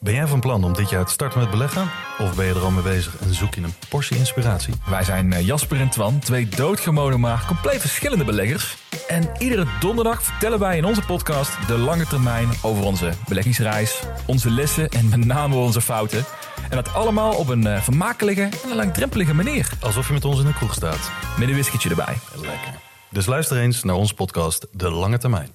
Ben jij van plan om dit jaar te starten met beleggen? Of ben je er al mee bezig en zoek je een portie inspiratie? Wij zijn Jasper en Twan, twee doodgewone maar compleet verschillende beleggers. En iedere donderdag vertellen wij in onze podcast de lange termijn over onze beleggingsreis, onze lessen en met name onze fouten. En dat allemaal op een vermakelijke en een langdrempelige manier. Alsof je met ons in een kroeg staat. Met een whiskytje erbij. Lekker. Dus luister eens naar onze podcast De Lange Termijn.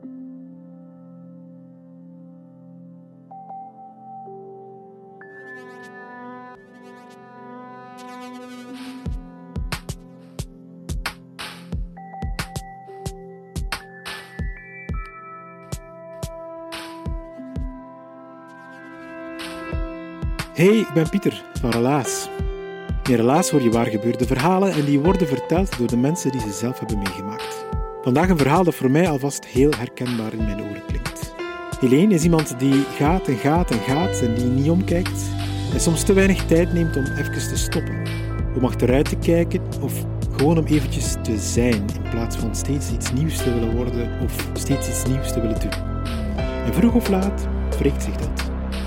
Hey, ik ben Pieter van Relaas. In Relaas hoor je waar gebeurde verhalen en die worden verteld door de mensen die ze zelf hebben meegemaakt. Vandaag een verhaal dat voor mij alvast heel herkenbaar in mijn oren klinkt. Helene is iemand die gaat en gaat en gaat en die niet omkijkt en soms te weinig tijd neemt om even te stoppen. Om achteruit te kijken of gewoon om eventjes te zijn in plaats van steeds iets nieuws te willen worden of steeds iets nieuws te willen doen. En vroeg of laat wreekt zich dat.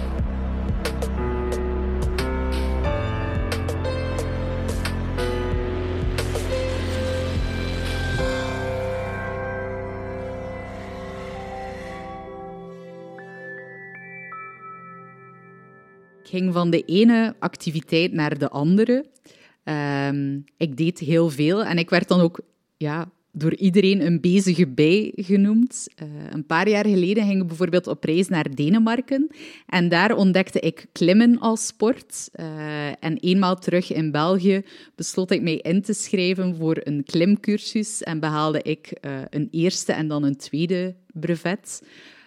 Ik ging van de ene activiteit naar de andere. Ik deed heel veel en ik werd dan ook door iedereen een bezige bij genoemd. Een paar jaar geleden ging ik bijvoorbeeld op reis naar Denemarken en daar ontdekte ik klimmen als sport. En eenmaal terug in België besloot ik mij in te schrijven voor een klimcursus en behaalde ik een eerste en dan een tweede brevet.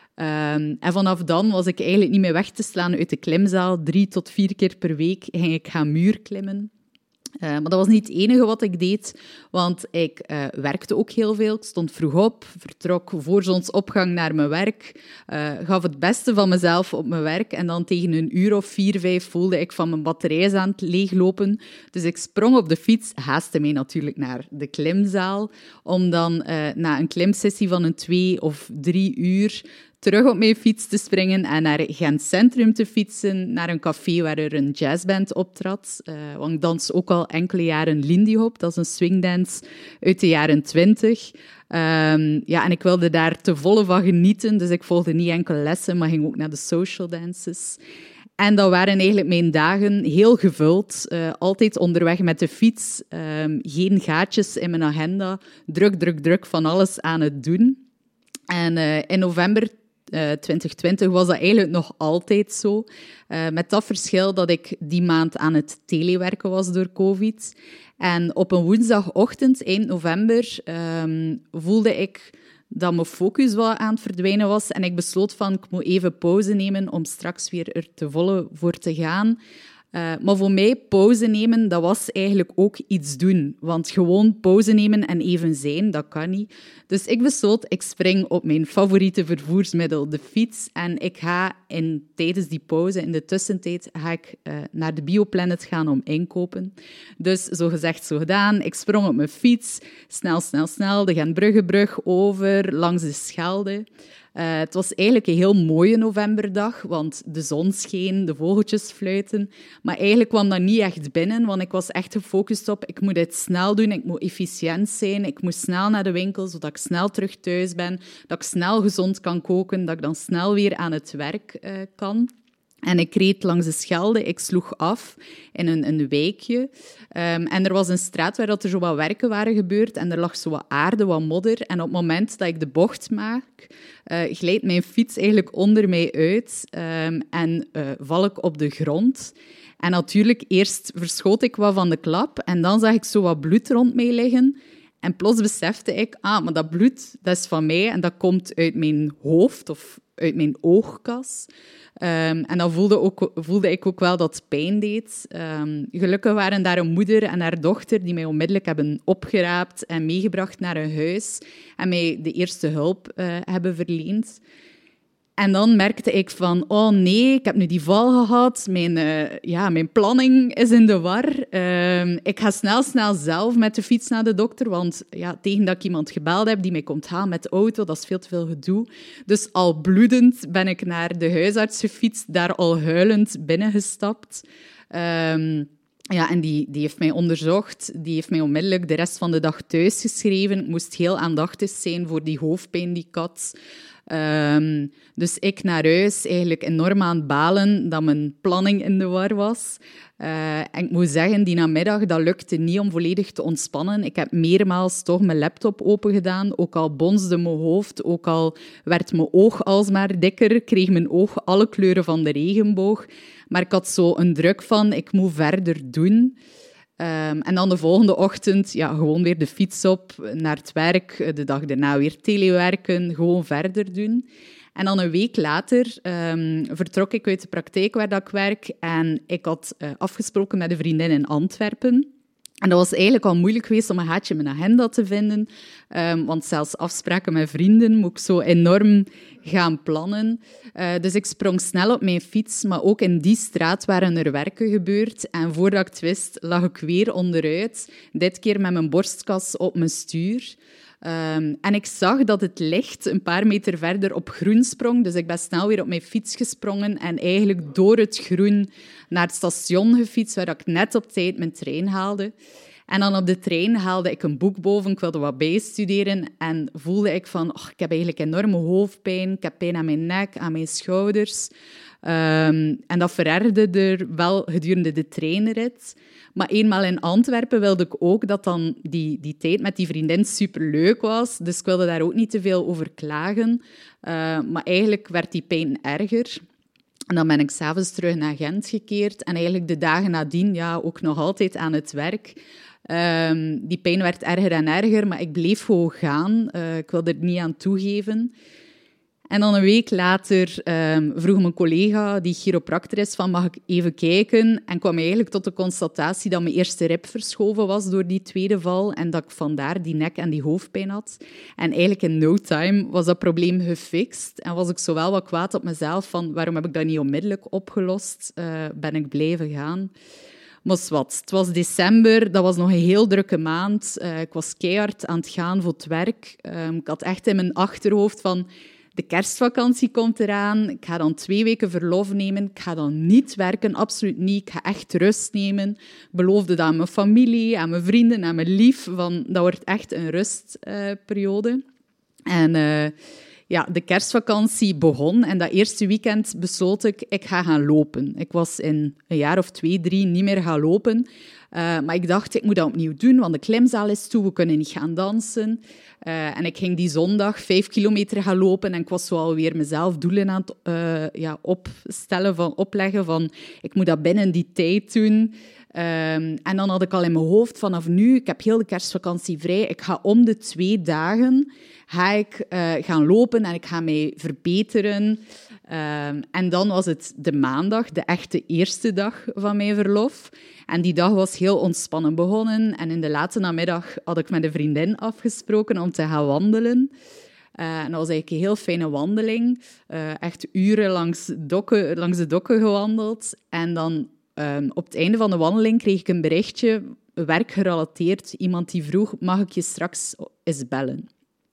En vanaf dan was ik eigenlijk niet meer weg te slaan uit de klimzaal. 3 tot 4 keer per week ging ik gaan muurklimmen. Maar dat was niet het enige wat ik deed, want ik werkte ook heel veel. Ik stond vroeg op, vertrok voor zonsopgang naar mijn werk, gaf het beste van mezelf op mijn werk en dan tegen een uur of 4, 5 voelde ik van mijn batterij is aan het leeglopen. Dus ik sprong op de fiets, haastte mij natuurlijk naar de klimzaal, om dan na een klimsessie van een 2 of 3 uur terug op mijn fiets te springen en naar Gent Centrum te fietsen, naar een café waar er een jazzband optrad. Want ik dans ook al enkele jaren Lindy Hop, dat is een swingdance uit de jaren 20. En ik wilde daar te volle van genieten, dus ik volgde niet enkel lessen, maar ging ook naar de social dances. En dat waren eigenlijk mijn dagen heel gevuld. Altijd onderweg met de fiets, geen gaatjes in mijn agenda, druk van alles aan het doen. En in november 2020 was dat eigenlijk nog altijd zo. Met dat verschil dat ik die maand aan het telewerken was door COVID. En op een woensdagochtend, eind november, voelde ik dat mijn focus wel aan het verdwijnen was. En ik besloot van, ik moet even pauze nemen om straks weer er te volle voor te gaan. Maar voor mij, pauze nemen, dat was eigenlijk ook iets doen. Want gewoon pauze nemen en even zijn, dat kan niet. Dus ik besloot, ik spring op mijn favoriete vervoersmiddel, de fiets. En ik ga tijdens die pauze, in de tussentijd, ga ik naar de Bioplanet gaan om inkopen. Dus zo gezegd, zo gedaan. Ik sprong op mijn fiets, snel, de Gentbruggebrug over, langs de Schelde. Het was eigenlijk een heel mooie novemberdag, want de zon scheen, de vogeltjes fluiten. Maar eigenlijk kwam dat niet echt binnen, want ik was echt gefocust op ik moet dit snel doen, ik moet efficiënt zijn, ik moet snel naar de winkel, zodat ik snel terug thuis ben, dat ik snel gezond kan koken, dat ik dan snel weer aan het werk kan. En ik reed langs de Schelde, ik sloeg af in een wijkje. En er was een straat waar er zo wat werken waren gebeurd en er lag zo wat aarde, wat modder. En op het moment dat ik de bocht maak, glijdt mijn fiets eigenlijk onder mij uit en val ik op de grond. En natuurlijk, eerst verschoot ik wat van de klap en dan zag ik zo wat bloed rond mij liggen. En plots besefte ik, maar dat bloed, dat is van mij en dat komt uit mijn hoofd of uit mijn oogkas. En dan voelde ik ook wel dat het pijn deed. Gelukkig waren daar een moeder en haar dochter die mij onmiddellijk hebben opgeraapt en meegebracht naar een huis en mij de eerste hulp hebben verleend. En dan merkte ik van, oh nee, ik heb nu die val gehad. Mijn planning is in de war. Ik ga snel zelf met de fiets naar de dokter. Want tegen dat ik iemand gebeld heb die mij komt halen met de auto, dat is veel te veel gedoe. Dus al bloedend ben ik naar de huisarts gefietst, daar al huilend binnengestapt. En die heeft mij onderzocht. Die heeft mij onmiddellijk de rest van de dag thuisgeschreven. Ik moest heel aandachtig zijn voor die hoofdpijn die ik had. Dus ik naar huis eigenlijk enorm aan het balen dat mijn planning in de war was. En ik moet zeggen, die namiddag, dat lukte niet om volledig te ontspannen. Ik heb meermaals toch mijn laptop opengedaan, ook al bonsde mijn hoofd, ook al werd mijn oog alsmaar dikker, kreeg mijn oog alle kleuren van de regenboog. Maar ik had zo een druk van, ik moet verder doen. En dan de volgende ochtend gewoon weer de fiets op, naar het werk. De dag daarna weer telewerken, gewoon verder doen. En dan een week later vertrok ik uit de praktijk waar dat ik werk. En ik had afgesproken met een vriendin in Antwerpen. En dat was eigenlijk al moeilijk geweest om een gaatje in mijn agenda te vinden. Want zelfs afspraken met vrienden moet ik zo enorm gaan plannen. Dus ik sprong snel op mijn fiets, maar ook in die straat waren er werken gebeurd. En voordat ik het wist, lag ik weer onderuit. Dit keer met mijn borstkas op mijn stuur. En ik zag dat het licht een paar meter verder op groen sprong. Dus ik ben snel weer op mijn fiets gesprongen en eigenlijk door het groen naar het station gefietst, waar ik net op tijd mijn trein haalde. En dan op de trein haalde ik een boek boven. Ik wilde wat bijstuderen en voelde ik van, ik heb eigenlijk enorme hoofdpijn. Ik heb pijn aan mijn nek, aan mijn schouders. En dat verergerde er wel gedurende de treinrit. Maar eenmaal in Antwerpen wilde ik ook dat dan die tijd met die vriendin superleuk was. Dus ik wilde daar ook niet te veel over klagen. Maar eigenlijk werd die pijn erger. En dan ben ik 's avonds terug naar Gent gekeerd. En eigenlijk de dagen nadien ook nog altijd aan het werk. Die pijn werd erger en erger, maar ik bleef gewoon gaan. Ik wilde er niet aan toegeven. En dan een week later vroeg mijn collega, die chiropractor is, van mag ik even kijken? En kwam eigenlijk tot de constatatie dat mijn eerste rib verschoven was door die tweede val en dat ik vandaar die nek- en die hoofdpijn had. En eigenlijk in no time was dat probleem gefixt. En was ik zowel wat kwaad op mezelf van waarom heb ik dat niet onmiddellijk opgelost? Ben ik blijven gaan? Maar wat, het was december, dat was nog een heel drukke maand. Ik was keihard aan het gaan voor het werk. Ik had echt in mijn achterhoofd van... De kerstvakantie komt eraan. Ik ga dan 2 weken verlof nemen. Ik ga dan niet werken, absoluut niet. Ik ga echt rust nemen. Ik beloofde dat aan mijn familie, aan mijn vrienden, aan mijn lief. Van, dat wordt echt een rustperiode. En de kerstvakantie begon. En dat eerste weekend besloot ik ga gaan lopen. Ik was in een jaar of 2, 3 niet meer gaan lopen. Maar ik dacht, ik moet dat opnieuw doen, want de klimzaal is toe, we kunnen niet gaan dansen. En ik ging die zondag 5 kilometer gaan lopen en ik was zo alweer mezelf doelen aan het opleggen van ik moet dat binnen die tijd doen. En dan had ik al in mijn hoofd vanaf nu, ik heb heel de kerstvakantie vrij, ik ga om de 2 dagen gaan lopen en ik ga mij verbeteren. En dan was het de maandag, de echte eerste dag van mijn verlof. En die dag was heel ontspannen begonnen. En in de late namiddag had ik met een vriendin afgesproken om te gaan wandelen. En dat was eigenlijk een heel fijne wandeling. Echt uren langs de dokken gewandeld. En dan op het einde van de wandeling kreeg ik een berichtje, werkgerelateerd. Iemand die vroeg, mag ik je straks eens bellen?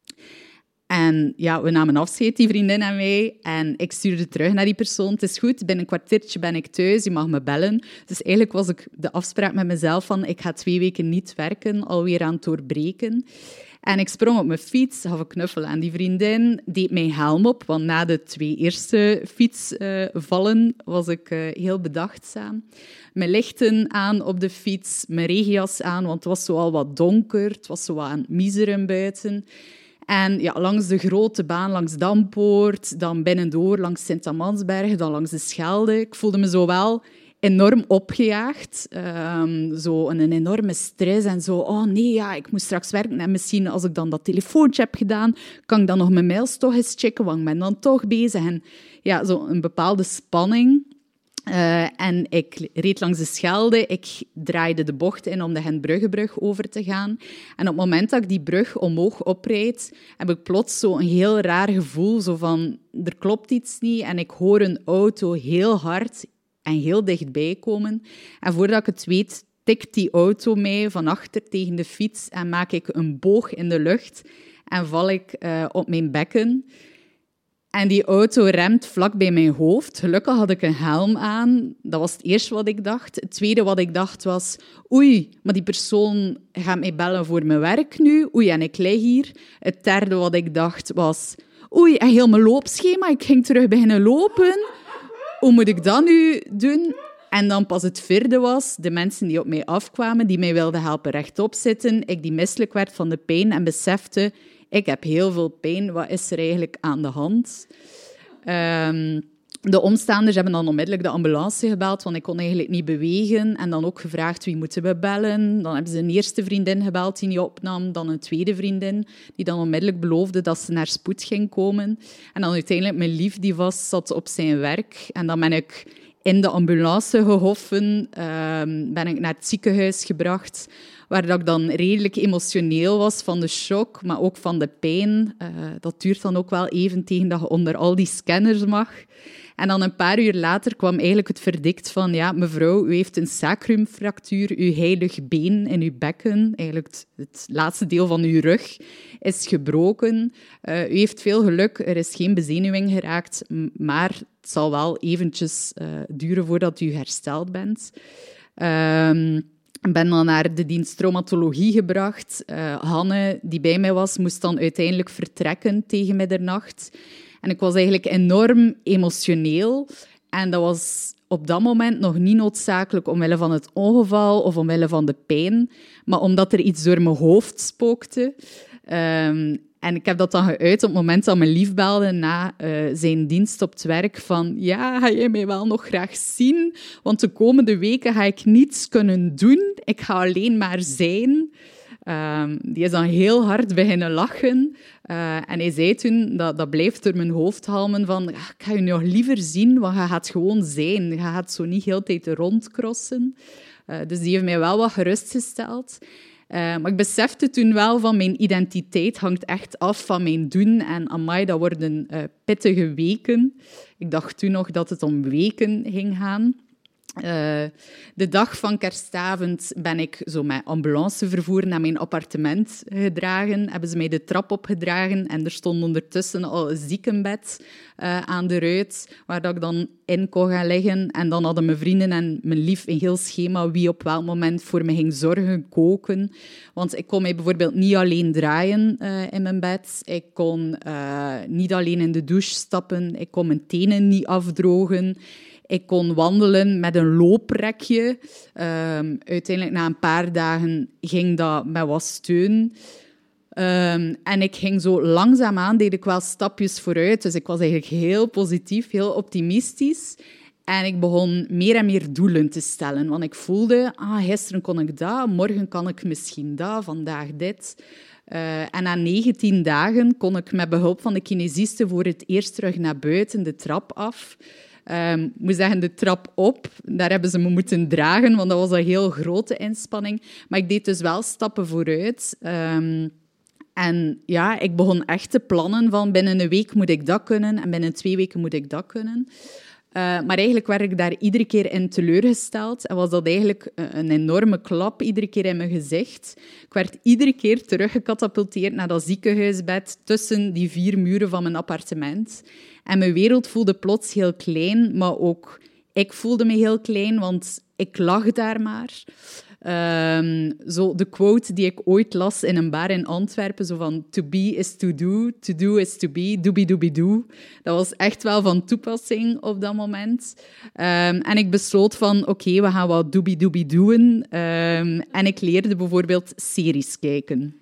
En we namen afscheid, die vriendin en mij. En ik stuurde terug naar die persoon. Het is goed, binnen een kwartiertje ben ik thuis, je mag me bellen. Dus eigenlijk was ik de afspraak met mezelf van ik ga 2 weken niet werken, alweer aan het doorbreken. En ik sprong op mijn fiets, gaf een knuffel aan die vriendin, deed mijn helm op, want na de 2 eerste fietsvallen was ik heel bedachtzaam. Mijn lichten aan op de fiets, mijn regenjas aan, want het was zo al wat donker, het was zo wat aan het miseren buiten. En langs de grote baan, langs Dampoort, dan binnendoor langs Sint-Amansberg, dan langs de Schelde. Ik voelde me zo wel enorm opgejaagd. Zo een enorme stress en zo. Oh nee, ik moet straks werken. En misschien als ik dan dat telefoontje heb gedaan, kan ik dan nog mijn mails toch eens checken, want ik ben dan toch bezig. En zo een bepaalde spanning. En ik reed langs de Schelde. Ik draaide de bocht in om de Gentbruggebrug over te gaan. En op het moment dat ik die brug omhoog oprijd, heb ik plots zo een heel raar gevoel. Zo van, er klopt iets niet. En ik hoor een auto heel hard en heel dichtbij komen. En voordat ik het weet, tikt die auto mij van achter tegen de fiets en maak ik een boog in de lucht en val ik op mijn bekken. En die auto remt vlak bij mijn hoofd. Gelukkig had ik een helm aan. Dat was het eerste wat ik dacht. Het tweede wat ik dacht was... Oei, maar die persoon gaat mij bellen voor mijn werk nu. Oei, en ik lig hier. Het derde wat ik dacht was... Oei, en heel mijn loopschema. Ik ging terug beginnen lopen. Hoe moet ik dat nu doen? En dan pas het vierde was... De mensen die op mij afkwamen, die mij wilden helpen rechtop zitten. Ik die misselijk werd van de pijn en besefte... Ik heb heel veel pijn. Wat is er eigenlijk aan de hand? De omstaanders hebben dan onmiddellijk de ambulance gebeld, want ik kon eigenlijk niet bewegen. En dan ook gevraagd, wie moeten we bellen? Dan hebben ze een eerste vriendin gebeld die niet opnam. Dan een tweede vriendin, die dan onmiddellijk beloofde dat ze naar spoed ging komen. En dan uiteindelijk mijn lief, die vast zat op zijn werk. En dan ben ik in de ambulance gehoffen, ben ik naar het ziekenhuis gebracht, waar ik dan redelijk emotioneel was van de shock, maar ook van de pijn. Dat duurt dan ook wel even tegen dat je onder al die scanners mag. En dan een paar uur later kwam eigenlijk het verdict van, ja, mevrouw, u heeft een sacrumfractuur, uw heilig been in uw bekken, eigenlijk het laatste deel van uw rug, is gebroken. U heeft veel geluk, er is geen bezenuwing geraakt, maar het zal wel eventjes duren voordat u hersteld bent. Ik ben dan naar de dienst traumatologie gebracht. Hanne, die bij mij was, moest dan uiteindelijk vertrekken tegen middernacht. En ik was eigenlijk enorm emotioneel. En dat was op dat moment nog niet noodzakelijk omwille van het ongeval of omwille van de pijn, maar omdat er iets door mijn hoofd spookte. En ik heb dat dan geuit op het moment dat mijn lief belde na zijn dienst op het werk van ja, ga jij mij wel nog graag zien? Want de komende weken ga ik niets kunnen doen. Ik ga alleen maar zijn. Die is dan heel hard beginnen lachen. En hij zei toen, dat blijft door mijn hoofd halmen, van ik ga je nog liever zien, want je gaat gewoon zijn. Je gaat zo niet heel de tijd rondcrossen. Dus die heeft mij wel wat gerustgesteld. Maar ik besefte toen wel van mijn identiteit hangt echt af van mijn doen. En amai, dat worden pittige weken. Ik dacht toen nog dat het om weken ging gaan. De dag van kerstavond ben ik zo met ambulancevervoer naar mijn appartement gedragen. Hebben ze mij de trap opgedragen en er stond ondertussen al een ziekenbed aan de ruit, waar dat ik dan in kon gaan liggen. En dan hadden mijn vrienden en mijn lief een heel schema wie op welk moment voor me ging zorgen, koken. Want ik kon mij bijvoorbeeld niet alleen draaien in mijn bed. Ik kon niet alleen in de douche stappen. Ik kon mijn tenen niet afdrogen. Ik kon wandelen met een looprekje. Uiteindelijk, na een paar dagen, ging dat met wat steun. En ik ging zo langzaamaan, deed ik wel stapjes vooruit. Dus ik was eigenlijk heel positief, heel optimistisch. En ik begon meer en meer doelen te stellen. Want ik voelde, gisteren kon ik dat, morgen kan ik misschien dat, vandaag dit. En na 19 dagen kon ik met behulp van de kinesiste voor het eerst terug naar buiten, de trap af. Ik moet zeggen, de trap op, daar hebben ze me moeten dragen, want dat was een heel grote inspanning. Maar ik deed dus wel stappen vooruit. En ja, ik begon echt te plannen van binnen een week moet ik dat kunnen en binnen 2 weken moet ik dat kunnen. Maar eigenlijk werd ik daar iedere keer in teleurgesteld en was dat eigenlijk een enorme klap iedere keer in mijn gezicht. Ik werd iedere keer teruggecatapulteerd naar dat ziekenhuisbed tussen die 4 muren van mijn appartement. En mijn wereld voelde plots heel klein, maar ook ik voelde me heel klein, want ik lag daar maar. Zo de quote die ik ooit las in een bar in Antwerpen, zo van to be is to do is to be, doobie-doobie-doo. Dat was echt wel van toepassing op dat moment. En ik besloot van, oké, we gaan wat doobie-doobie-doen. En ik leerde bijvoorbeeld series kijken.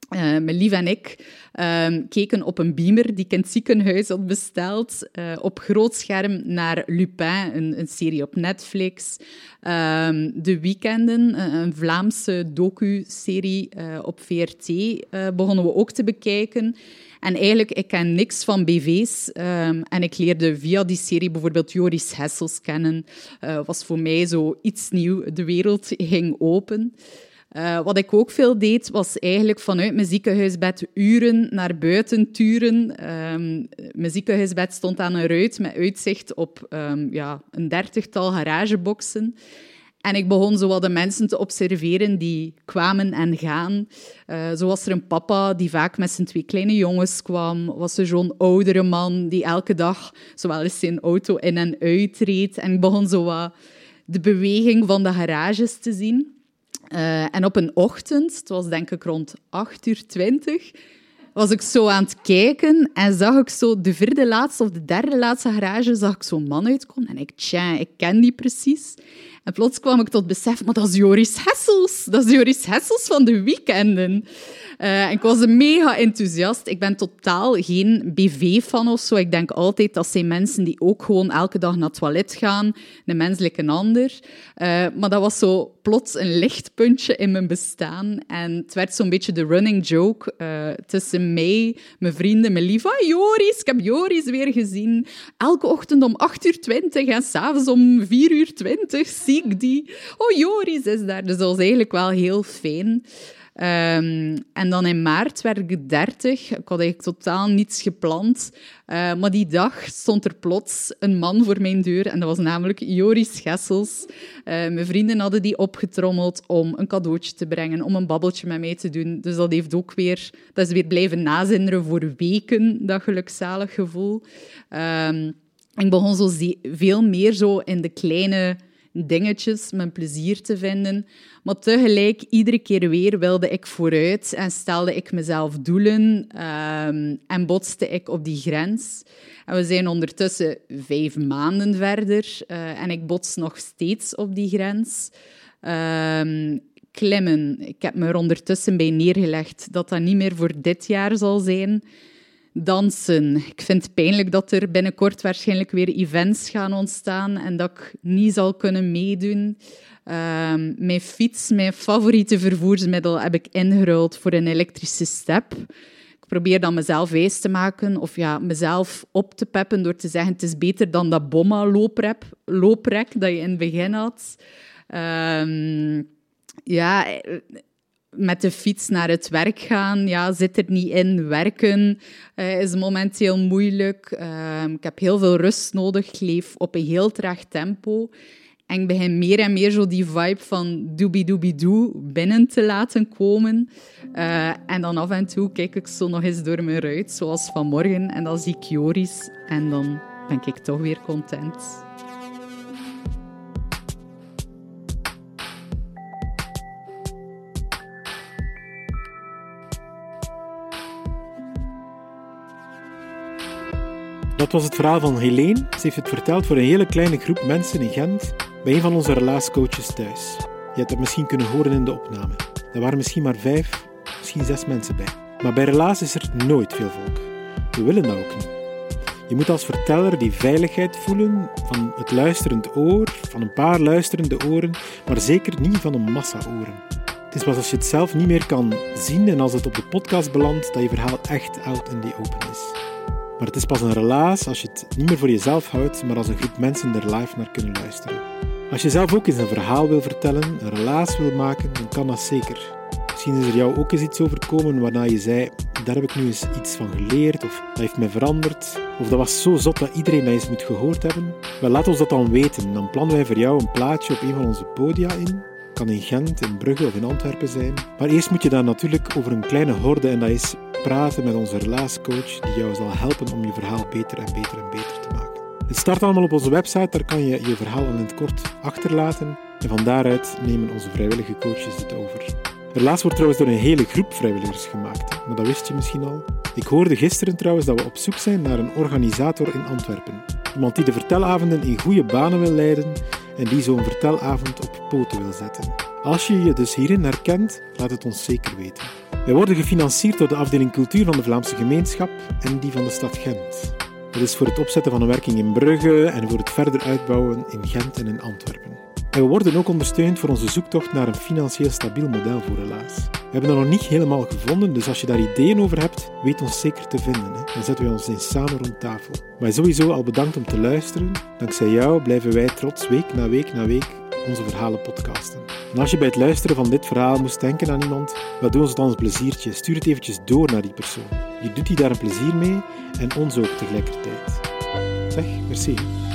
Mijn lief en ik keken op een beamer die ik in het ziekenhuis had besteld, op groot scherm naar Lupin, een serie op Netflix. De Weekenden, een Vlaamse docu-serie op VRT, begonnen we ook te bekijken. En eigenlijk, ik ken niks van BV's. En ik leerde via die serie bijvoorbeeld Joris Hessels kennen. Was voor mij zo iets nieuw. De wereld ging open. Wat ik ook veel deed, was eigenlijk vanuit mijn ziekenhuisbed uren naar buiten turen. Mijn ziekenhuisbed stond aan een ruit met uitzicht op een 30-tal garageboxen. En ik begon zo wat de mensen te observeren die kwamen en gaan. Zo was er een papa die vaak met zijn 2 kleine jongens kwam. Was er zo'n oudere man die elke dag zowel eens zijn auto in en uitreed. En ik begon zo wat de beweging van de garages te zien. En op een ochtend, het was denk ik rond 8:20, was ik zo aan het kijken en zag ik zo de 4e laatste of de 3e laatste garage, zag ik zo'n man uitkomen. En ik ken die precies. En plots kwam ik tot besef, maar dat is Joris Hessels. Dat is Joris Hessels van de Weekenden. En ik was mega enthousiast. Ik ben totaal geen BV-fan of zo. Ik denk altijd dat zijn mensen die ook gewoon elke dag naar het toilet gaan. Een menselijke ander. Maar dat was zo plots een lichtpuntje in mijn bestaan. En het werd zo'n beetje de running joke tussen mij, mijn vrienden, mijn lief. Ah, Joris, ik heb Joris weer gezien. Elke ochtend om 8:20 en s'avonds om 4:20 zie ik die. Oh, Joris is daar. Dus dat was eigenlijk wel heel fijn. En dan in maart werd ik 30. Ik had eigenlijk totaal niets gepland. Maar die dag stond er plots een man voor mijn deur. En dat was namelijk Joris Hessels. Mijn vrienden hadden die opgetrommeld om een cadeautje te brengen, om een babbeltje met mij te doen. Dus dat heeft ook weer... Dat is weer blijven nazinderen voor weken, dat gelukzalig gevoel. Ik begon zo veel meer zo in de kleine dingetjes mijn plezier te vinden. Maar tegelijk, iedere keer weer wilde ik vooruit en stelde ik mezelf doelen en botste ik op die grens. En we zijn ondertussen 5 maanden verder en ik bots nog steeds op die grens. Klimmen, ik heb me er ondertussen bij neergelegd dat dat niet meer voor dit jaar zal zijn. Dansen. Ik vind het pijnlijk dat er binnenkort waarschijnlijk weer events gaan ontstaan en dat ik niet zal kunnen meedoen. Mijn fiets, mijn favoriete vervoersmiddel, heb ik ingeruild voor een elektrische step. Ik probeer dan mezelf wijs te maken of mezelf op te peppen door te zeggen het is beter dan dat bomma-looprek dat je in het begin had. Met de fiets naar het werk gaan, zit er niet in. Werken is momenteel moeilijk. Ik heb heel veel rust nodig. Ik leef op een heel traag tempo. En ik begin meer en meer zo die vibe van doobie-doobie-doo binnen te laten komen. En dan af en toe kijk ik zo nog eens door mijn ruit, zoals vanmorgen. En dan zie ik Joris. En dan ben ik toch weer content. Dat was het verhaal van Helene. Ze heeft het verteld voor een hele kleine groep mensen in Gent, bij een van onze relaascoaches thuis. Je hebt dat misschien kunnen horen in de opname. Er waren misschien maar 5, misschien 6 mensen bij. Maar bij Relaas is er nooit veel volk. We willen dat ook niet. Je moet als verteller die veiligheid voelen van het luisterend oor, van een paar luisterende oren, maar zeker niet van een massa oren. Het is pas als je het zelf niet meer kan zien en als het op de podcast belandt, dat je verhaal echt out in the open is. Maar het is pas een relaas als je het niet meer voor jezelf houdt, maar als een groep mensen er live naar kunnen luisteren. Als je zelf ook eens een verhaal wil vertellen, een relaas wil maken, dan kan dat zeker. Misschien is er jou ook eens iets overkomen waarna je zei, daar heb ik nu eens iets van geleerd, of dat heeft mij veranderd, of dat was zo zot dat iedereen dat eens moet gehoord hebben. Wel, laat ons dat dan weten. Dan plannen wij voor jou een plaatje op een van onze podia in. Kan in Gent, in Brugge of in Antwerpen zijn. Maar eerst moet je daar natuurlijk over een kleine horde en dat is praten met onze relaascoach die jou zal helpen om je verhaal beter en beter en beter te maken. Het start allemaal op onze website, daar kan je je verhaal in het kort achterlaten en van daaruit nemen onze vrijwillige coaches het over. Relaas wordt trouwens door een hele groep vrijwilligers gemaakt, maar dat wist je misschien al. Ik hoorde gisteren trouwens dat we op zoek zijn naar een organisator in Antwerpen. Iemand die de vertelavonden in goede banen wil leiden en die zo'n vertelavond op poten wil zetten. Als je je dus hierin herkent, laat het ons zeker weten. Wij worden gefinancierd door de afdeling cultuur van de Vlaamse gemeenschap en die van de stad Gent. Dat is voor het opzetten van een werking in Brugge en voor het verder uitbouwen in Gent en in Antwerpen. En we worden ook ondersteund voor onze zoektocht naar een financieel stabiel model voor Relaas. We hebben dat nog niet helemaal gevonden, dus als je daar ideeën over hebt, weet ons zeker te vinden. Dan zetten wij ons eens samen rond tafel. Maar sowieso al bedankt om te luisteren. Dankzij jou blijven wij trots week na week na week onze verhalen podcasten. En als je bij het luisteren van dit verhaal moest denken aan iemand, doe ons dan een pleziertje. Stuur het eventjes door naar die persoon. Je doet die daar een plezier mee en ons ook tegelijkertijd. Zeg, merci.